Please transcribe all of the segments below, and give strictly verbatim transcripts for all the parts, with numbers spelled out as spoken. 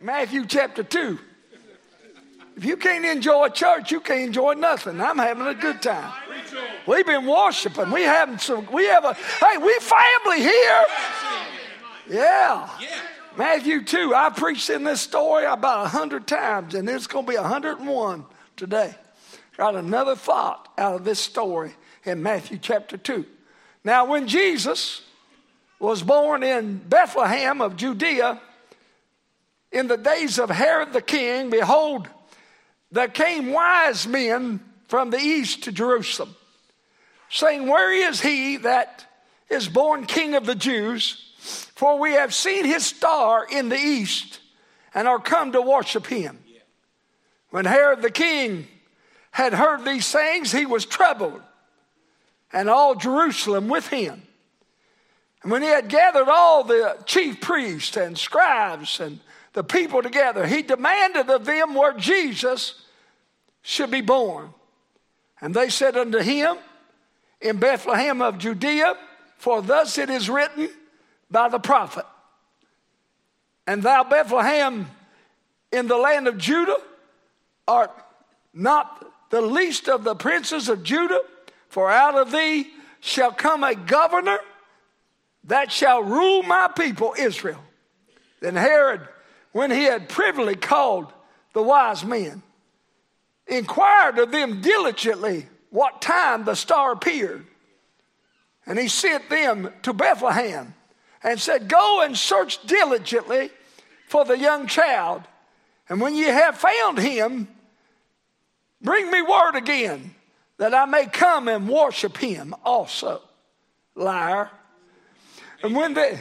Matthew chapter two. If you can't enjoy church, you can't enjoy nothing. I'm having a good time. We've been worshiping. We having some. We have a. Hey, we family here. Yeah. Matthew two. I preached in this story about a hundred times, and it's going to be a hundred and one today. Got another thought out of this story in Matthew chapter two. Now, when Jesus was born in Bethlehem of Judea, in the days of Herod the king, behold, there came wise men from the east to Jerusalem, saying, where is he that is born King of the Jews? For we have seen his star in the east and are come to worship him. When Herod the king had heard these things, he was troubled, and all Jerusalem with him. And when he had gathered all the chief priests and scribes and the people together, he demanded of them where Jesus should be born. And they said unto him, in Bethlehem of Judea, for thus it is written by the prophet, and thou, Bethlehem, in the land of Judah, art not the least of the princes of Judah, for out of thee shall come a governor that shall rule my people Israel. Then Herod, when he had privily called the wise men, inquired of them diligently what time the star appeared. And he sent them to Bethlehem and said, go and search diligently for the young child. And when ye have found him, bring me word again, that I may come and worship him also. Liar. And when they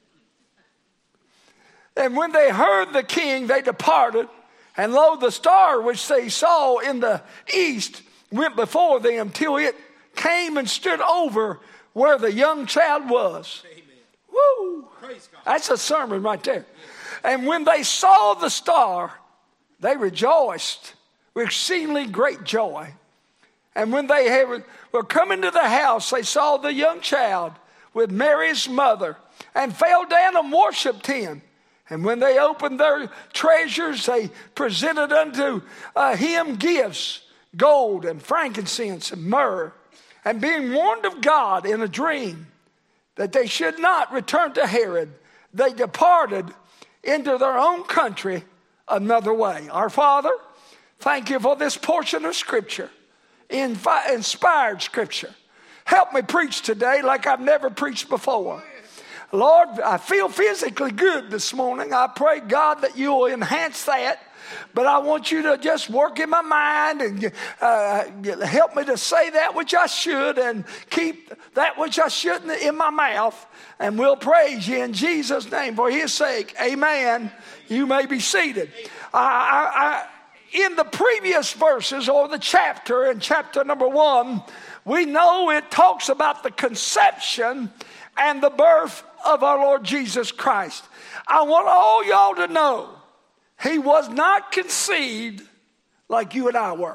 and when they heard the king, they departed. And lo, the star which they saw in the east went before them till it came and stood over where the young child was. Amen. Woo! That's a sermon right there. And when they saw the star, they rejoiced with exceedingly great joy. And when they had, were come into the house, they saw the young child with Mary's mother, and fell down and worshipped him. And when they opened their treasures, they presented unto uh, him gifts, gold and frankincense and myrrh. And being warned of God in a dream that they should not return to Herod, they departed into their own country another way. Our Father, thank you for this portion of Scripture, inspired Scripture. Help me preach today like I've never preached before. Lord, I feel physically good this morning. I pray, God, that you will enhance that. But I want you to just work in my mind and uh, help me to say that which I should and keep that which I shouldn't in my mouth. And we'll praise you in Jesus' name for his sake. Amen. You may be seated. I, I, I, in the previous verses, or the chapter, in chapter number one, we know it talks about the conception and the birth of our Lord Jesus Christ. I want all y'all to know he was not conceived like you and I were.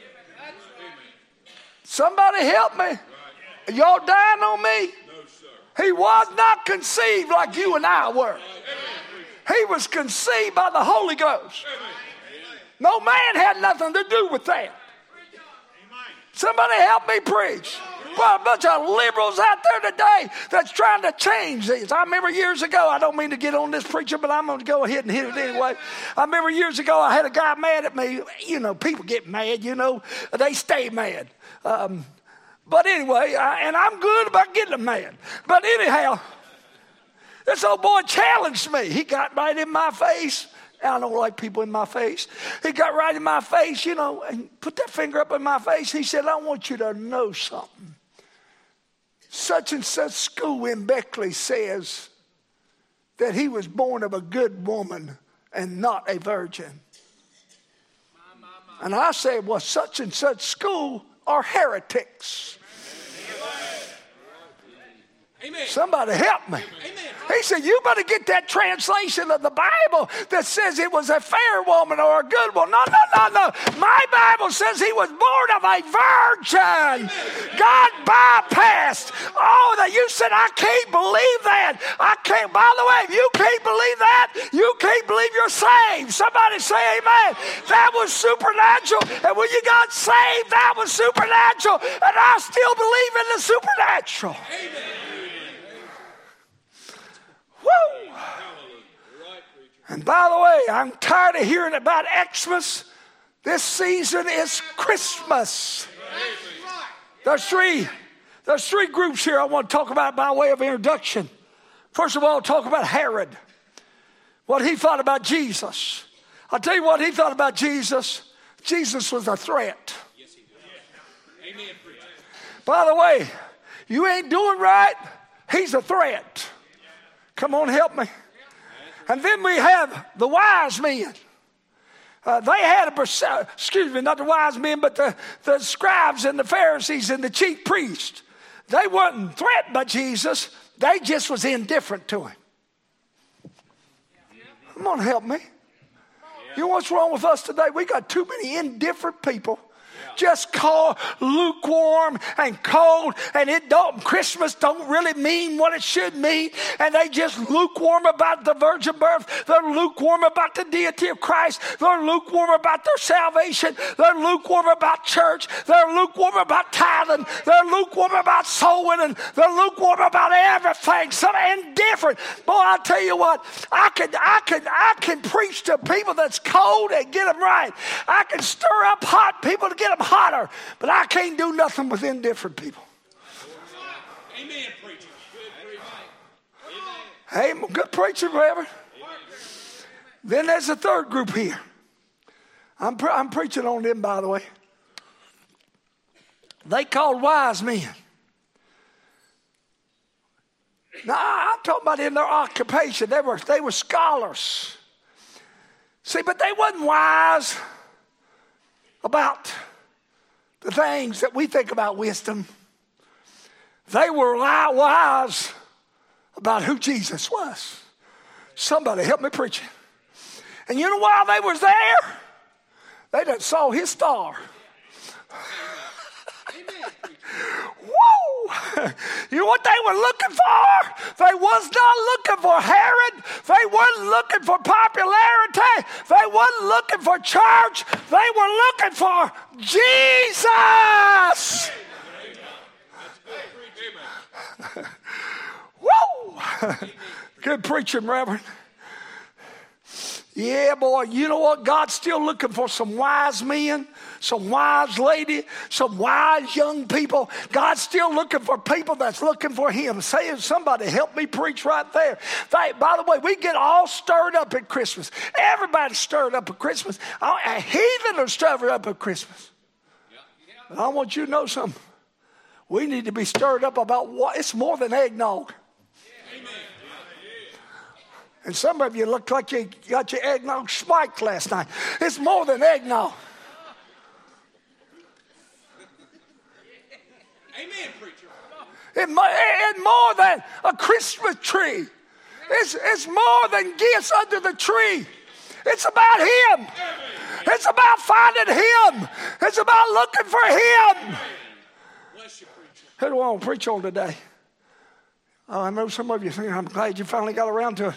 Somebody help me. Y'all dying on me? He was not conceived like you and I were. He was conceived by the Holy Ghost. No man had nothing to do with that. Somebody help me preach. Well, a bunch of liberals out there today that's trying to change these. I remember years ago, I don't mean to get on this preacher, but I'm going to go ahead and hit it anyway. I remember years ago, I had a guy mad at me. You know, people get mad, you know. They stay mad. Um, but anyway, I, and I'm good about getting them mad. But anyhow, this old boy challenged me. He got right in my face. I don't like people in my face. He got right in my face, you know, and put that finger up in my face. He said, I want you to know something. Such and such school in Beckley says that he was born of a good woman and not a virgin. And I said, well, such and such school are heretics. Amen. Somebody help me. Amen. He said, you better get that translation of the Bible that says it was a fair woman or a good one. No, no, no, no. My Bible says he was born of a virgin. God bypassed. Oh, that you said, I can't believe that. I can't. By the way, if you can't believe that, you can't believe you're saved. Somebody say amen. That was supernatural. And when you got saved, that was supernatural. And I still believe in the supernatural. Amen. Woo! And by the way, I'm tired of hearing about Xmas. This season is Christmas. There's three, there's three groups here I want to talk about by way of introduction. First of all, I'll talk about Herod. What he thought about Jesus. I'll tell you what he thought about Jesus. Jesus was a threat. Yes, he did. Amen. By the way, you ain't doing right, he's a threat. Come on, help me. And then we have the wise men. Uh, they had a, excuse me, not the wise men, but the, the scribes and the Pharisees and the chief priests. They weren't threatened by Jesus. They just was indifferent to him. Come on, help me. You know what's wrong with us today? We got too many indifferent people. Just call lukewarm and cold, and it don't, Christmas don't really mean what it should mean, and they just lukewarm about the virgin birth. They're lukewarm about the deity of Christ. They're lukewarm about their salvation. They're lukewarm about church. They're lukewarm about tithing. They're lukewarm about soul winning. They're lukewarm about everything. Some indifferent. Boy, I'll tell you what, I can, I can, I can preach to people that's cold and get them right. I can stir up hot people to get them hotter, but I can't do nothing with indifferent people. Amen, preacher. Hey, good preacher, Reverend. Then there's a third group here. I'm, pre- I'm preaching on them, by the way. They called wise men. Now, I'm talking about in their occupation. They were, they were scholars. See, but they wasn't wise about the things that we think about wisdom. They were wise about who Jesus was. Somebody help me preach it. And you know why they was there? They done saw his star. Woo! You know what they were looking for? They was not looking for Herod. They wasn't looking for popularity. They wasn't looking for church. They were looking for Jesus. Woo! Good preaching, Reverend. Yeah, boy, you know what? God's still looking for some wise men, some wise lady, some wise young people. God's still looking for people that's looking for him. Say, somebody help me preach right there. They, by the way, we get all stirred up at Christmas. Everybody's stirred up at Christmas. A heathen are stirred up at Christmas. But I want you to know something. We need to be stirred up about what? It's more than eggnog. Amen. And some of you look like you got your eggnog spiked last night. It's more than eggnog. Amen, preacher. It, it's more than a Christmas tree. It's, it's more than gifts under the tree. It's about him. It's about finding him. It's about looking for him. Bless you, preacher. Who do I want to preach on today? Oh, I know some of you think, I'm glad you finally got around to it.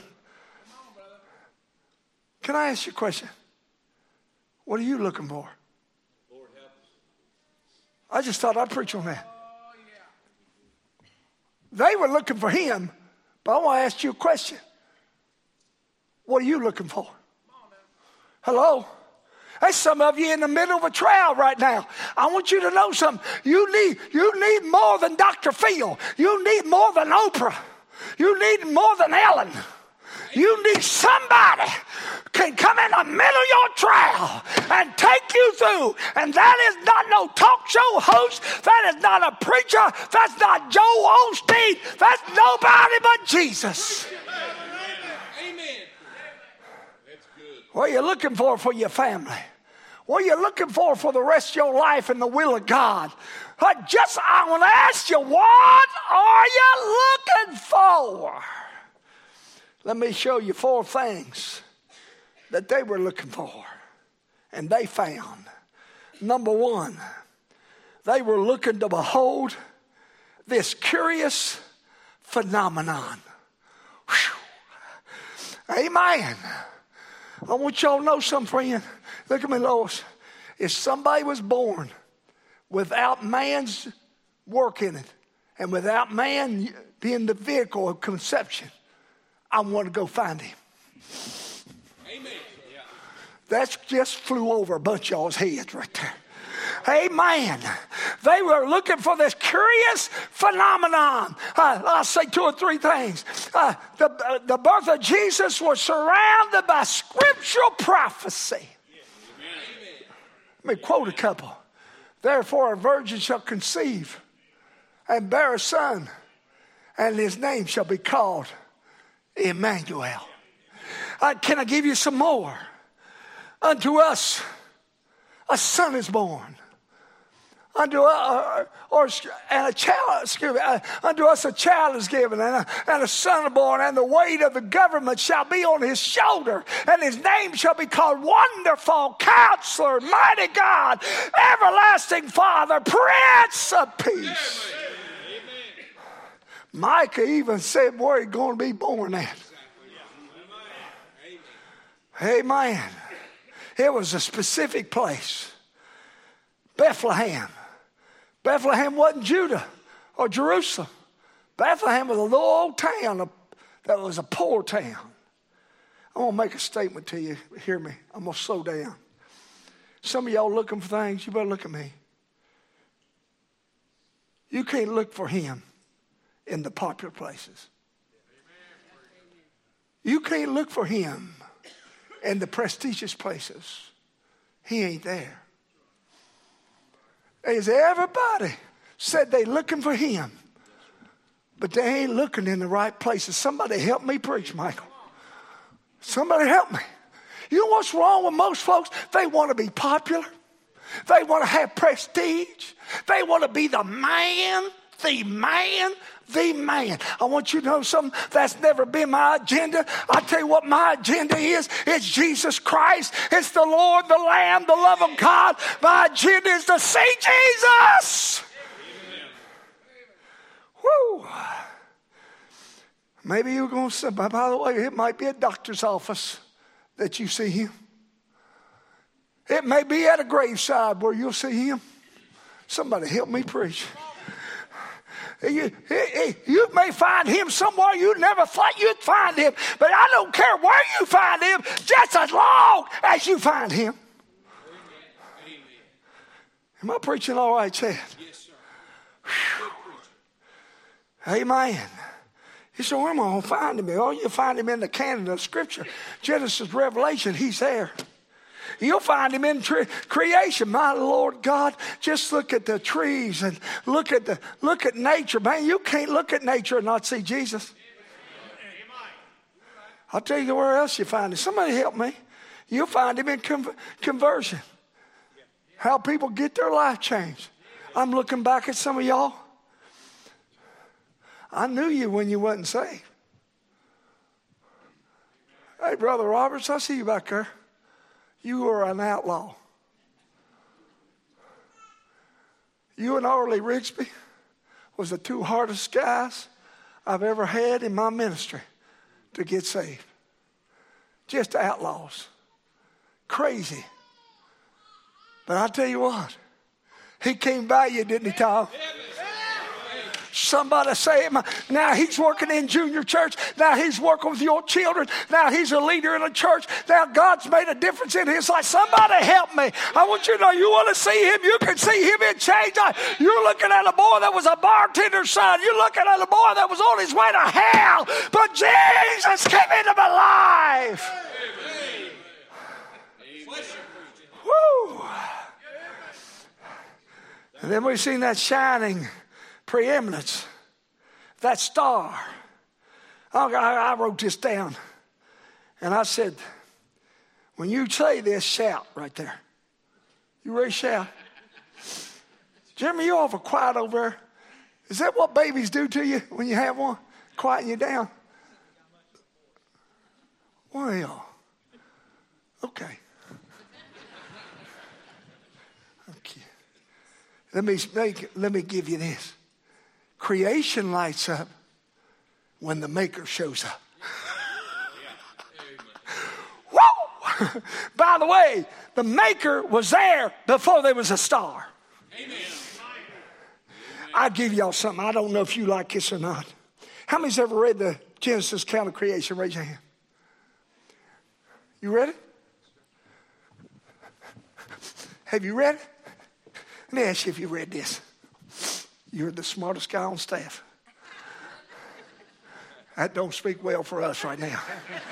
Can I ask you a question? What are you looking for? Lord, help us. I just thought I'd preach on that. Oh, yeah. They were looking for him, but I want to ask you a question. What are you looking for? Hello? There's some of you in the middle of a trial right now. I want you to know something. You need, you need more than Doctor Phil. You need more than Oprah. You need more than Ellen. You need somebody can come in the middle of your trial and take you through. And that is not no talk show host. That is not a preacher. That's not Joe Osteen. That's nobody but Jesus. Amen. That's good. What are you looking for for your family? What are you looking for for the rest of your life in the will of God? I just, I want to ask you, what are you looking for? Let me show you four things that they were looking for, and they found. Number one, they were looking to behold this curious phenomenon. Whew. Amen. I want y'all to know something, friend. Look at me, Lois. If somebody was born without man's work in it and without man being the vehicle of conception, I want to go find him. Amen. That just flew over a bunch of y'all's heads right there. Amen. They were looking for this curious phenomenon. Uh, I'll say two or three things. Uh, the, uh, the birth of Jesus was surrounded by scriptural prophecy. Amen. Let me quote a couple. Therefore a virgin shall conceive and bear a son, and his name shall be called Emmanuel. Uh, can I give you some more? Unto us a son is born. Unto uh, or and a child, excuse me, uh, unto us a child is given, and a, and a son is born, and the weight of the government shall be on his shoulder, and his name shall be called Wonderful, Counselor, Mighty God, Everlasting Father, Prince of Peace. Amen. Micah even said where he's going to be born at. Amen. It was a specific place. Bethlehem. Bethlehem wasn't Judah or Jerusalem. Bethlehem was a little old town that was a poor town. I'm going to make a statement to you. Hear me. I'm going to slow down. Some of y'all looking for things, you better look at me. You can't look for him in the popular places. You can't look for him in the prestigious places. He ain't there. As everybody said they looking for him, but they ain't looking in the right places. Somebody help me preach, Michael. Somebody help me. You know what's wrong with most folks? They want to be popular. They want to have prestige. They want to be the man, the man, the man. I want you to know something that's never been my agenda. I tell you what my agenda is. It's Jesus Christ. It's the Lord, the Lamb, the love of God. My agenda is to see Jesus. Woo. Maybe you're going to say, by the way, it might be a doctor's office that you see him. It may be at a graveside where you'll see him. Somebody help me preach. You, you may find him somewhere you never thought you'd find him, but I don't care where you find him, just as long as you find him. Amen. Am I preaching all right, Chad? Yes, sir. Amen. You say, where am I going to find him? Oh, you find him in the canon of Scripture. Genesis, Revelation, he's there. You'll find him in tre- creation. My Lord God, just look at the trees and look at the look at nature. Man, you can't look at nature and not see Jesus. I'll tell you where else you find him. Somebody help me. You'll find him in con- conversion. How people get their life changed. I'm looking back at some of y'all. I knew you when you wasn't saved. Hey, Brother Roberts, I see you back there. You were an outlaw. You and Arlie Rigsby was the two hardest guys I've ever had in my ministry to get saved. Just outlaws. Crazy. But I tell you what, he came by you, didn't he, Tom? Somebody say it. Now he's working in junior church. Now he's working with your children. Now he's a leader in a church. Now God's made a difference in his life. Somebody help me. I want you to know, you want to see him, you can see him in change. You're looking at a boy that was a bartender's son. You're looking at a boy that was on his way to hell. But Jesus came into my life. Woo. And then we've seen that shining preeminence, that star. I, I wrote this down, and I said, when you say this, shout right there. You ready to shout? Jeremy, you awful quiet over there. Is that what babies do to you when you have one? Quieten you down? Well, okay. Okay. Let me make, let me give you this. Creation lights up when the Maker shows up. Whoa! By the way, the Maker was there before there was a star. Amen. I'll give y'all something. I don't know if you like this or not. How many's ever read the Genesis account of creation? Raise your hand. You read it? Have you read it? Let me ask you if you read this. You're the smartest guy on staff. That don't speak well for us right now.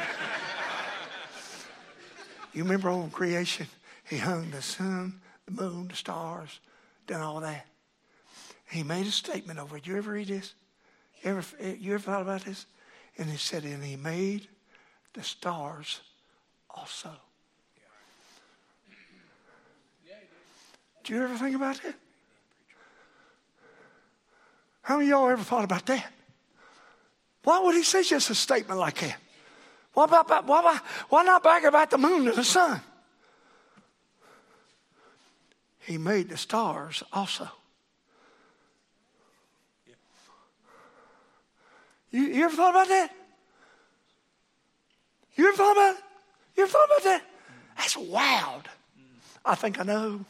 You remember on creation, he hung the sun, the moon, the stars, done all that. He made a statement over it. You ever read this? You ever, you ever thought about this? And he said, and he made the stars also. Do you ever think about that? How many of y'all ever thought about that? Why would he say just a statement like that? Why, about, why, why not brag about the moon and the sun? He made the stars also. You, you ever thought about that? You ever thought about it? You ever thought about that? That's wild. I think I know.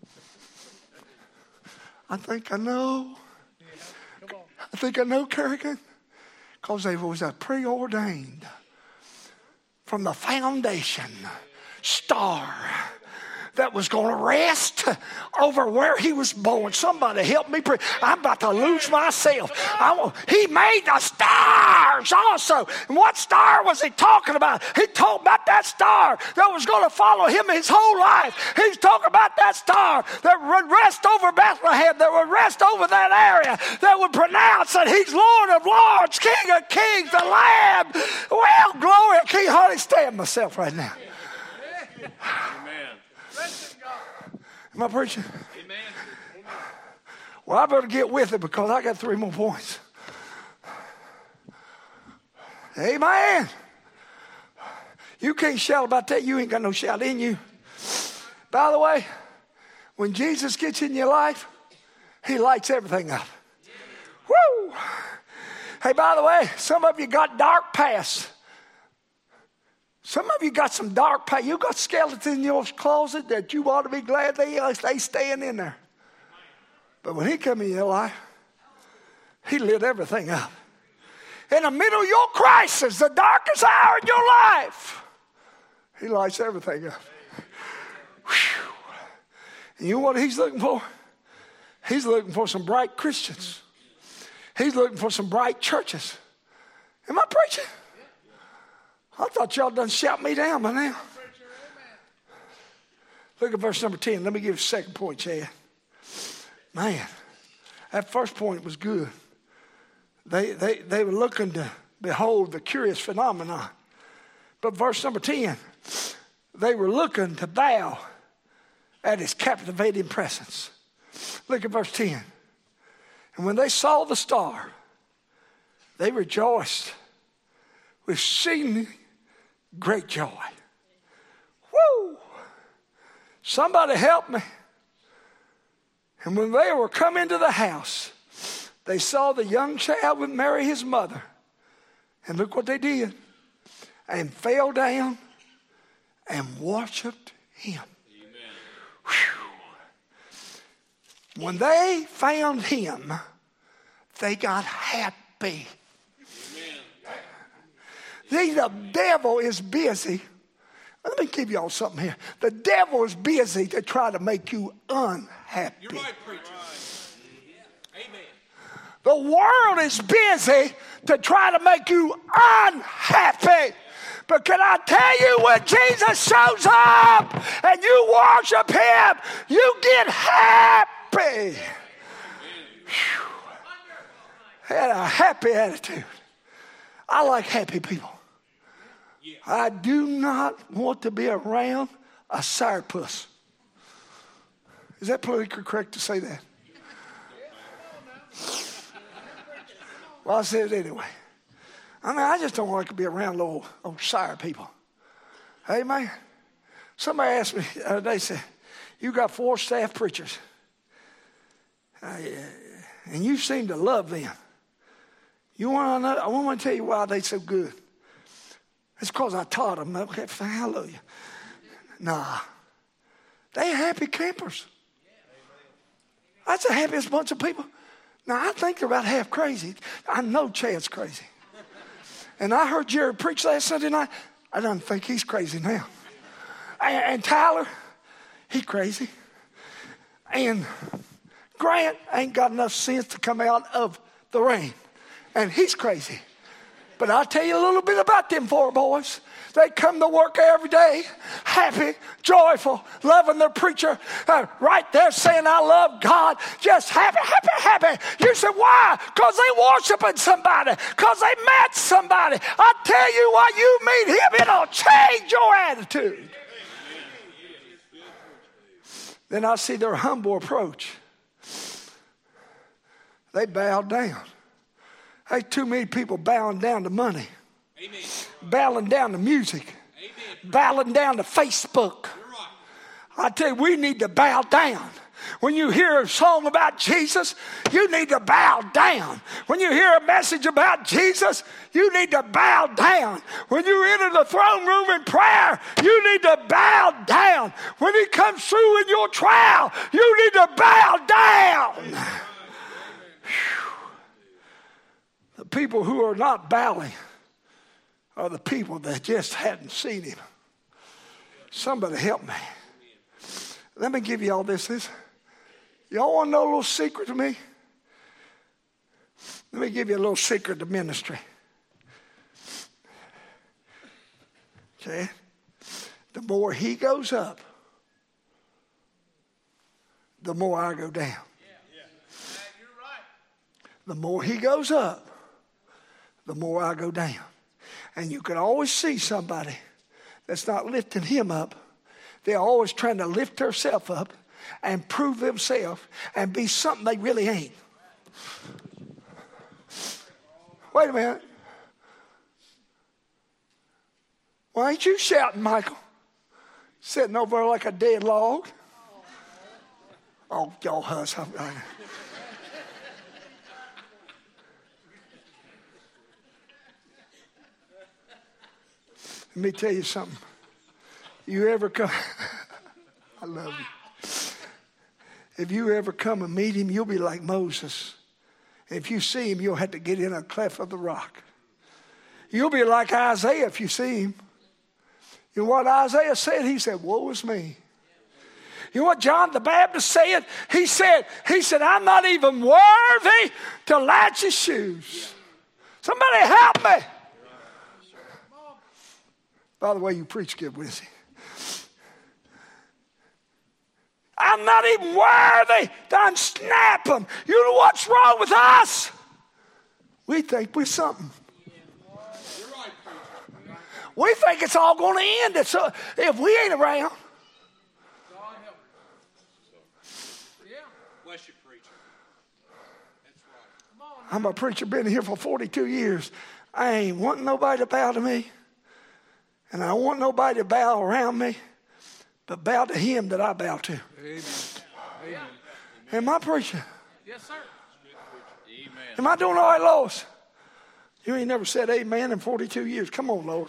I think I know. I think I know, Kerrigan. Because there was a preordained from the foundation star that was going to rest over where he was born. Somebody help me pray. I'm about to lose myself. I want, he made the stars also. And what star was he talking about? He talked about that star that was going to follow him his whole life. He's talking about that star that would rest over Bethlehem, that would rest over that area, that would pronounce that he's Lord of Lords, King of Kings, the Lamb. Well, glory. I can't hardly stand myself right now. Am I preaching? Amen. Well, I better get with it because I got three more points. Amen. You can't shout about that. You ain't got no shout in you. By the way, when Jesus gets in your life, he lights everything up. Woo! Hey, by the way, some of you got dark past. Some of you got some dark past. You got skeletons in your closet that you ought to be glad they they staying in there. But when he come in your life, he lit everything up. In the middle of your crisis, the darkest hour in your life, he lights everything up. Whew. And you know what he's looking for? He's looking for some bright Christians. He's looking for some bright churches. Am I preaching? I thought y'all done shout me down by now. Look at verse number ten. Let me give you a second point, Chad. Man, that first point was good. They, they, they were looking to behold the curious phenomenon. But verse number ten, they were looking to bow at his captivating presence. Look at verse ten. And when they saw the star, they rejoiced with exceeding great joy. Woo! Somebody help me. And when they were come into the house, they saw the young child with Mary his mother. And look what they did. And fell down and worshiped him. When they found him, they got happy. See, the devil is busy. Let me give y'all something here. The devil is busy to try to make you unhappy. You're right, preacher. Amen. The world is busy to try to make you unhappy. But can I tell you, when Jesus shows up and you worship him, you get happy. Had a happy attitude. I like happy people. I do not want to be around a sourpuss. Is that politically correct to say that? Well, I said it anyway. I mean, I just don't like to be around little old sour people. Amen. Somebody asked me, uh, they said, you got four staff preachers. Uh, and you seem to love them. You want to know? I want to tell you why they so good. It's because I taught them. Okay, hallelujah. Nah. They happy campers. That's the happiest bunch of people. Now, I think they're about half crazy. I know Chad's crazy. And I heard Jerry preach last Sunday night. I don't think he's crazy now. And, and Tyler, he crazy. And Grant ain't got enough sense to come out of the rain. And he's crazy. But I'll tell you a little bit about them four boys. They come to work every day, happy, joyful, loving their preacher, uh, right there saying, I love God, just happy, happy, happy. You said, why? Because they worshiping somebody, because they met somebody. I tell you what, you meet him, it'll change your attitude. Then I see their humble approach. They bowed down. Hey, too many people bowing down to money. Amen. Bowing down to music. Amen. Bowing down to Facebook. Right. I tell you, we need to bow down. When you hear a song about Jesus, you need to bow down. When you hear a message about Jesus, you need to bow down. When you enter the throne room in prayer, you need to bow down. When he comes through in your trial, you need to bow down. The people who are not bowing are the people that just hadn't seen him. Somebody help me. Let me give you all this. this. Y'all want to know a little secret to me? Let me give you a little secret to ministry. Okay? The more he goes up, the more I go down. The more he goes up, the more I go down. And you can always see somebody that's not lifting him up. They're always trying to lift themselves up and prove themselves and be something they really ain't. Wait a minute. Why ain't you shouting, Michael? Sitting over there like a dead log. Oh, y'all hush. I'm, I, Let me tell you something. You ever come, I love you. If you ever come and meet him, you'll be like Moses. If you see him, you'll have to get in a cleft of the rock. You'll be like Isaiah if you see him. You know what Isaiah said? He said, woe is me. You know what John the Baptist said? He said, he said, I'm not even worthy to latch his shoes. Somebody help me. By the way, you preach good, Wizzy. I'm not even worthy to unsnap them. You know what's wrong with us? We think we're something. We think it's all going to end it's, uh, if we ain't around. I'm a preacher, been here for forty-two years. I ain't wanting nobody to bow to me. And I don't want nobody to bow around me, but bow to him that I bow to. Amen. Amen. Am I preaching? Yes, sir. Amen. Am I doing all right, Lois? You ain't never said amen in forty-two years. Come on, Lois.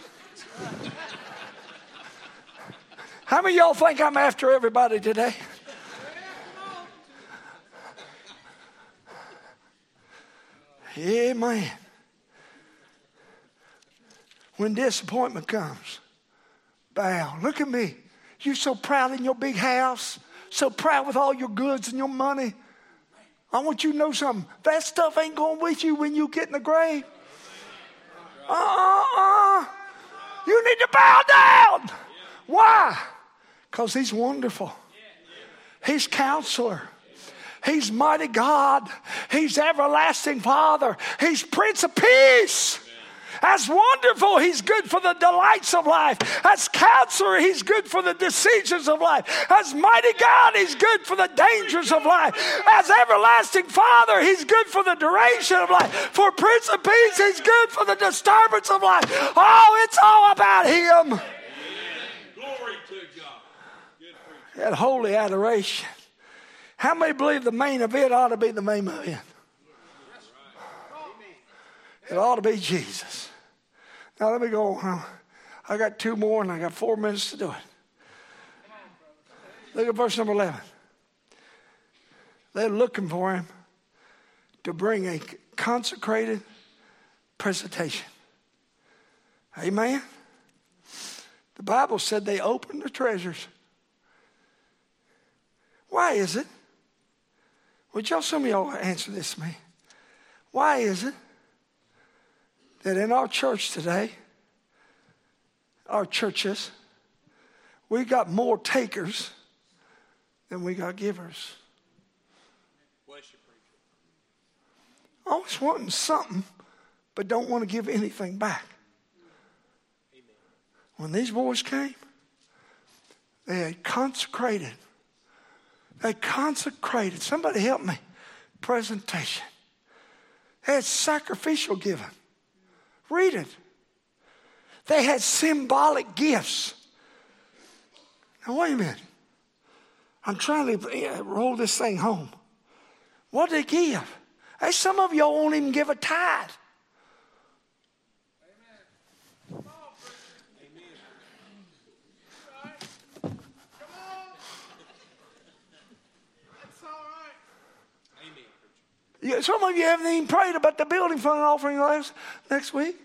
How many of y'all think I'm after everybody today? Amen. When disappointment comes, bow. Look at me. You're so proud in your big house, so proud with all your goods and your money. I want you to know something. That stuff ain't going with you when you get in the grave. Uh-uh. You need to bow down. Why? Because he's wonderful. He's counselor. He's mighty God. He's everlasting Father. He's Prince of Peace. As wonderful, he's good for the delights of life. As counselor, he's good for the decisions of life. As mighty God, he's good for the dangers of life. As everlasting Father, he's good for the duration of life. For Prince of Peace, he's good for the disturbance of life. Oh, it's all about him. That holy adoration. How many believe the main event ought to be the main event? It ought to be Jesus. Now let me go on. I got two more and I got four minutes to do it. Look at verse number eleven. They're looking for him to bring a consecrated presentation. Amen? The Bible said they opened the treasures. Why is it? Would y'all, some of y'all answer this to me. Why is it that in our church today, our churches, we got more takers than we got givers? Always wanting something, but don't want to give anything back. When these boys came, they had consecrated. They consecrated. Somebody help me. Presentation. They had sacrificial giving. Read it. They had symbolic gifts. Now, wait a minute. I'm trying to roll this thing home. What did they give? Hey, some of y'all won't even give a tithe. Amen. Come on. That's all right. Amen. Yeah, some of you haven't even prayed about the building fund offering last next week.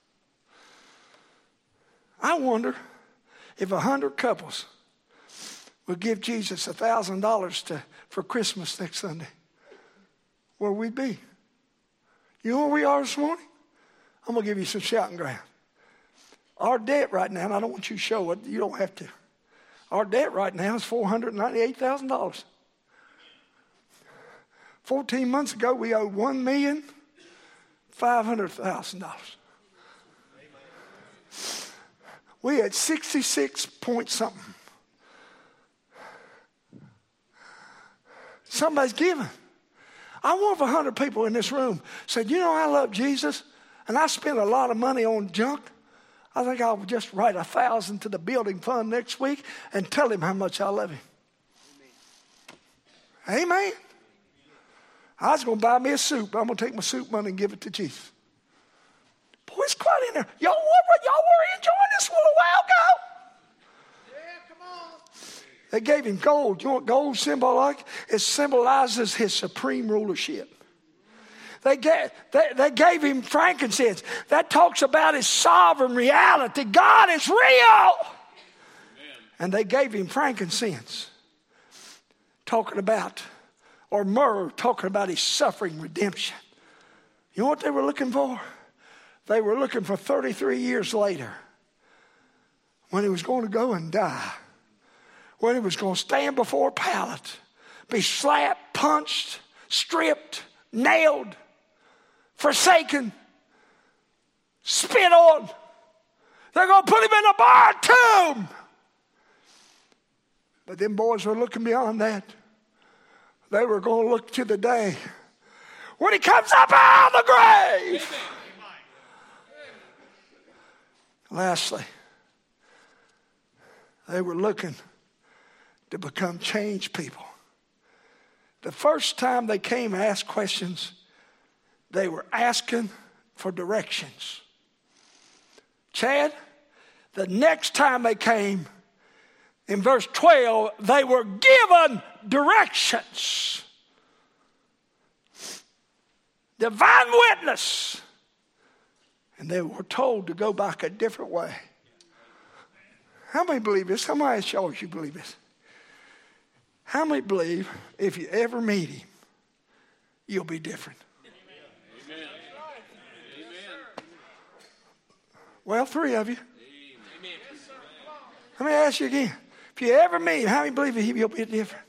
I wonder if a hundred couples would give Jesus a thousand dollars to for Christmas next Sunday, where we'd be. You know where we are this morning? I'm going to give you some shouting ground. Our debt right now, and I don't want you to show it, you don't have to. Our debt right now is four hundred ninety-eight thousand dollars. fourteen months ago, we owed one million five hundred thousand dollars. We had sixty-six point something. Somebody's giving. I wonder if a hundred people in this room said, you know, I love Jesus and I spent a lot of money on junk. I think I'll just write a thousand to the building fund next week and tell him how much I love him. Amen. Amen. I was going to buy me a soup. I'm going to take my soup money and give it to Jesus. Boy, it's quiet in there. Y'all were, y'all were enjoying this a little while ago. Yeah, come on. They gave him gold. You know what gold symbolizes? It symbolizes his supreme rulership. They gave, they, they gave him frankincense. That talks about his sovereign reality. God is real. Amen. And they gave him frankincense, talking about, or myrrh, talking about his suffering redemption. You know what they were looking for? They were looking for thirty-three years later, when he was going to go and die, when he was going to stand before Pilate, be slapped, punched, stripped, nailed, forsaken, spit on. They're going to put him in a barred tomb. But them boys were looking beyond that. They were going to look to the day when he comes up out of the grave. Lastly, they were looking to become changed people. The first time they came and asked questions, they were asking for directions. Chad, the next time they came, in verse twelve, they were given directions. Divine witness. And they were told to go back a different way. How many believe this? How many ask y'all if you believe this? How many believe if you ever meet him, you'll be different? Amen. Amen. Well, three of you. Amen. Let me ask you again. If you ever meet him, how many believe you'll be different?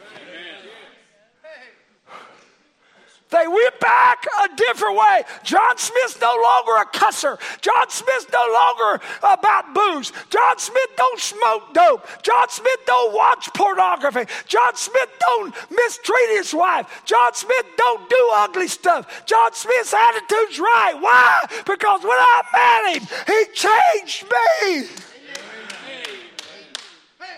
They went back a different way. John Smith's no longer a cusser. John Smith's no longer about booze. John Smith don't smoke dope. John Smith don't watch pornography. John Smith don't mistreat his wife. John Smith don't do ugly stuff. John Smith's attitude's right. Why? Because when I met him, he changed me.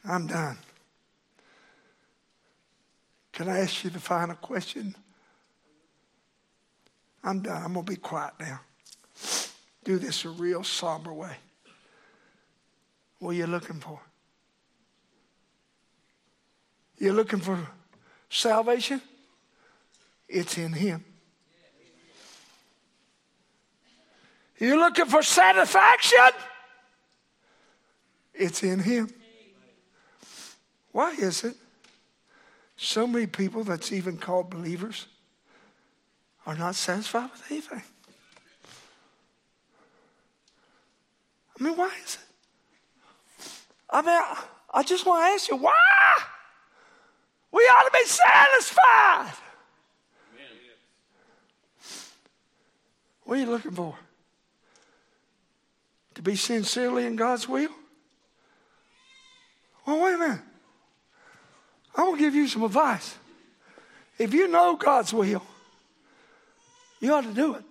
I'm done. Can I ask you the final question? I'm done. I'm going to be quiet now. Do this a real somber way. What are you looking for? You're looking for salvation? It's in Him. You're looking for satisfaction? It's in Him. Why is it so many people that's even called believers are not satisfied with anything? I mean, why is it? I mean, I, I just want to ask you, why? We ought to be satisfied. What are you looking for? To be sincerely in God's will? Well, wait a minute. I'm going to give you some advice. If you know God's will, you ought to do it.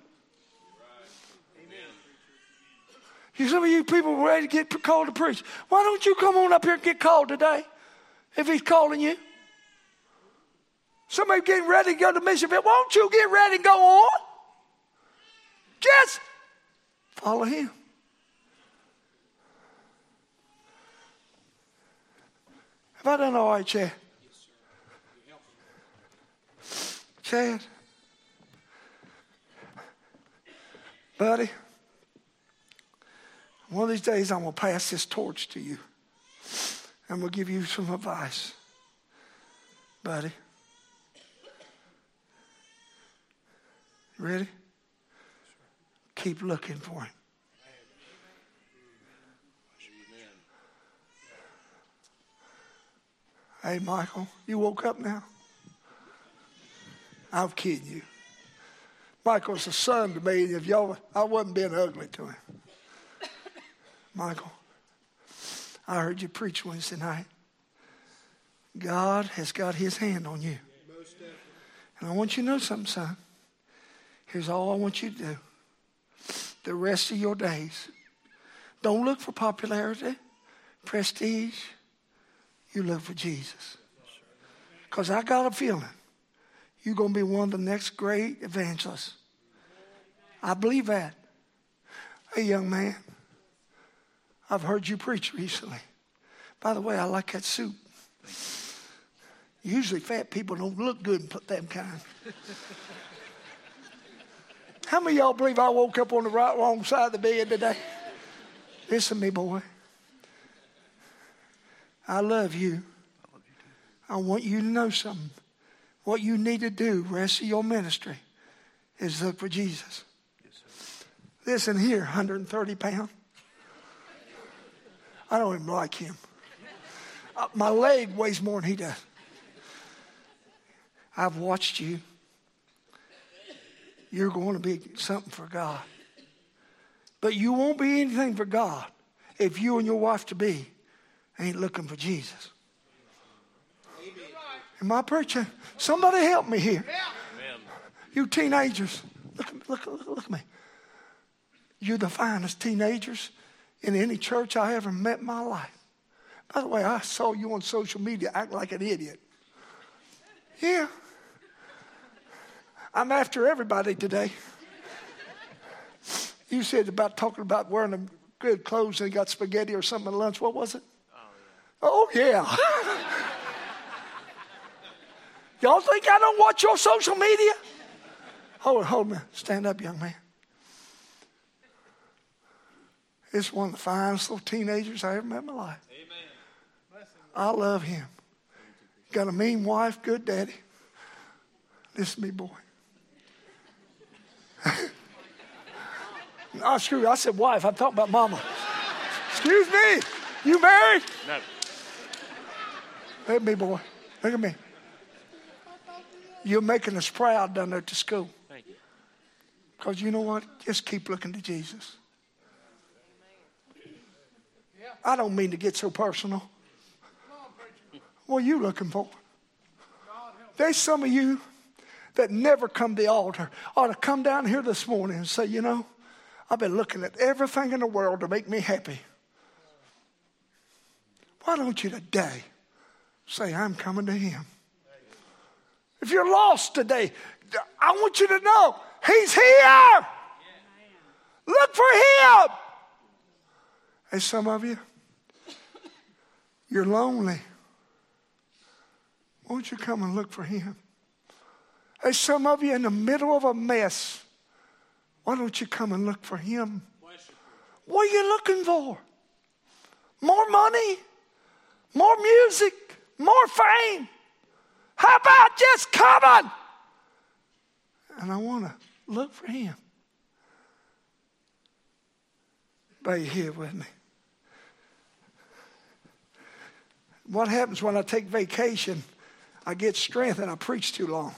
You, some of you people are ready to get called to preach. Why don't you come on up here and get called today if He's calling you? Somebody getting ready to go to mission field. Won't you get ready and go on? Just follow Him. Have I done all right, Chad? Chad? Buddy? One of these days I'm going to pass this torch to you. I'm going to give you some advice. Buddy? Ready? Keep looking for Him. Hey, Michael, you woke up now? I'm kidding you. Michael's a son to me. If y'all, I wasn't being ugly to him. Michael, I heard you preach Wednesday night. God has got His hand on you. And I want you to know something, son. Here's all I want you to do. The rest of your days, don't look for popularity, prestige. You look for Jesus. Because I got a feeling you're going to be one of the next great evangelists. I believe that. Hey, young man, I've heard you preach recently. By the way, I like that suit. Usually fat people don't look good and put them kind. How many of y'all believe I woke up on the right wrong side of the bed today? Listen to me, boy. I love you. I want you to know something. What you need to do the rest of your ministry is look for Jesus. Yes, listen here, one hundred thirty pounds. I don't even like him. My leg weighs more than he does. I've watched you. You're going to be something for God. But you won't be anything for God if you and your wife-to-be ain't looking for Jesus. Am I preaching? Somebody help me here. Amen. You teenagers, look, look, look, look at me. You're the finest teenagers in any church I ever met in my life. By the way, I saw you on social media act like an idiot. Yeah. I'm after everybody today. You said about talking about wearing the good clothes and got spaghetti or something at lunch. What was it? Oh, yeah. Oh, yeah. Y'all think I don't watch your social media? Hold on, hold on. Stand up, young man. It's one of the finest little teenagers I ever met in my life. Amen. I love him. Got a mean wife, good daddy. Listen to me, boy. Oh, screw you. I said wife. I'm talking about mama. Excuse me. You married? No. Look at me, boy. Look at me. You're making us proud down there at the school. Thank you. Because you know what? Just keep looking to Jesus. I don't mean to get so personal. What are you looking for? There's some of you that never come to the altar ought to come down here this morning and say, you know, I've been looking at everything in the world to make me happy. Why don't you today say, I'm coming to him? If you're lost today, I want you to know he's here. Look for him. And some of you, you're lonely. Won't you come and look for him? And some of you in the middle of a mess. Why don't you come and look for him? What are you looking for? More money? More music? More fame? How about just coming? And I want to look for him. Bow your head with me. What happens when I take vacation? I get strength and I preach too long.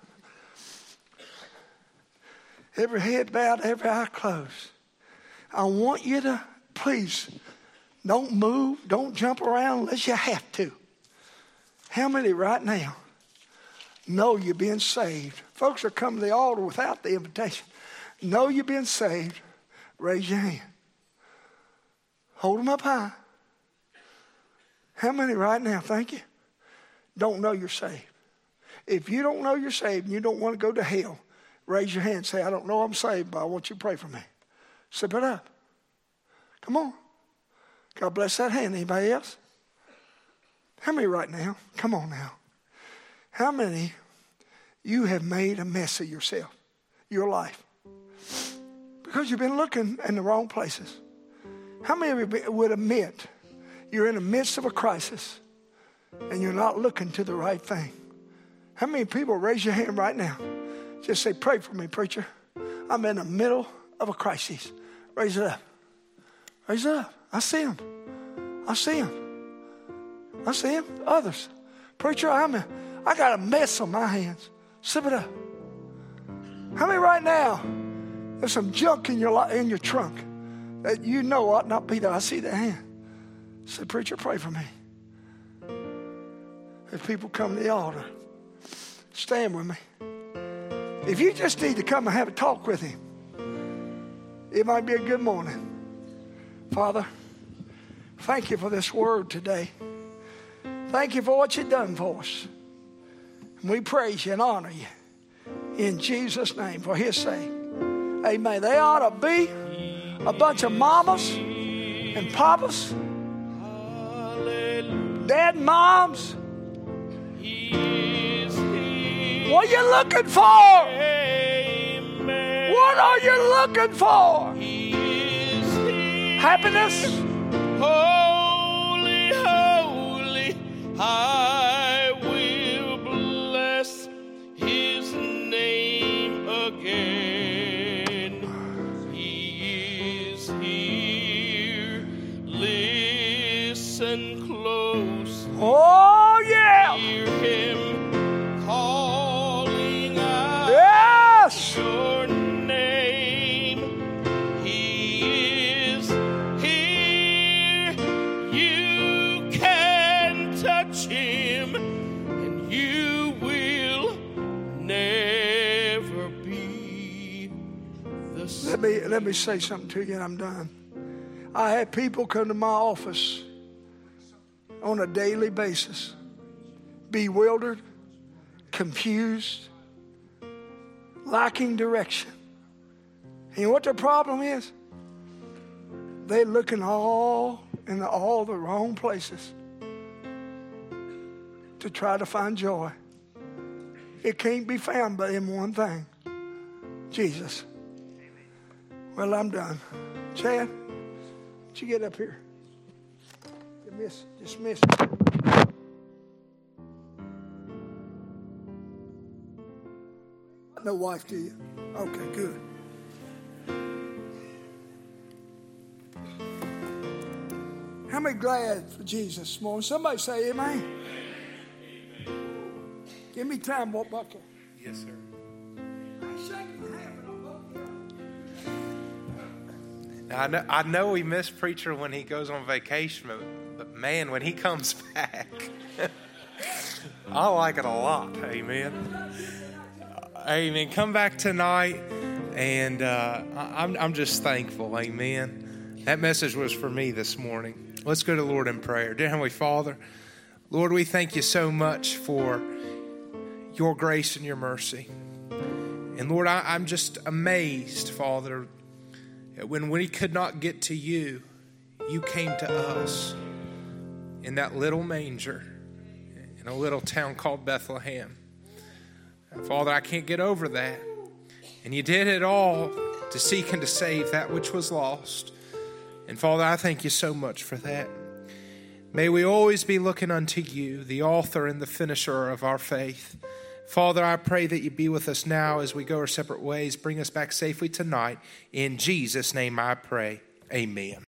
Every head bowed, every eye closed. I want you to, please, don't move, don't jump around unless you have to. How many right now know you're being saved? Folks are coming to the altar without the invitation. Know you're being saved. Raise your hand. Hold them up high. How many right now, thank you, don't know you're saved? If you don't know you're saved and you don't want to go to hell, raise your hand and say, I don't know I'm saved, but I want you to pray for me. Slip it up. Come on. God bless that hand. Anybody else? How many right now? Come on now. How many you have made a mess of yourself, your life? Because you've been looking in the wrong places. How many of you would admit you're in the midst of a crisis and you're not looking to the right thing? How many people, raise your hand right now, just say, pray for me, preacher. I'm in the middle of a crisis. Raise it up. Raise it up. I see him. I see him. I see him. Others. Preacher, I'm a, I got a mess on my hands. Slip it up. How many right now, there's some junk in your in your trunk that you know ought not be there? I see that hand. Say, preacher, pray for me. If people come to the altar, stand with me. If you just need to come and have a talk with him, it might be a good morning. Father, thank you for this word today. Thank you for what you've done for us. And we praise you and honor you in Jesus' name for his sake. Amen. They ought to be a bunch of mamas and papas, dad and moms. What are you looking for? What are you looking for? Happiness? Holy, holy, I will bless his name again. He is here. Listen close. Oh, yeah. Hear him calling out. Yes. Your name. He is here. You can touch him, and you will never be the same. Let me, let me say something to you and I'm done. I had people come to my office on a daily basis, bewildered, confused, lacking direction. And you know what their problem is? They're looking all in the, all the wrong places to try to find joy. It can't be found but in one thing, Jesus. Well, I'm done. Chad, would you get up here? Dismiss, dismiss. No wife, do you? Okay, good. How many glad for Jesus this morning? Somebody say amen. Amen. Give me time, walk back there. Yes, sir. Now, I know, I know we miss preacher when he goes on vacation, but, but man, when he comes back, I like it a lot. Amen. Amen. Come back tonight, and uh, I'm I'm just thankful. Amen. That message was for me this morning. Let's go to the Lord in prayer. Dear Heavenly Father, Lord, we thank you so much for your grace and your mercy. And Lord, I, I'm just amazed, Father, that when we could not get to you, you came to us in that little manger in a little town called Bethlehem. And Father, I can't get over that. And you did it all to seek and to save that which was lost. And Father, I thank you so much for that. May we always be looking unto you, the author and the finisher of our faith. Father, I pray that you be with us now as we go our separate ways. Bring us back safely tonight. In Jesus' name I pray. Amen.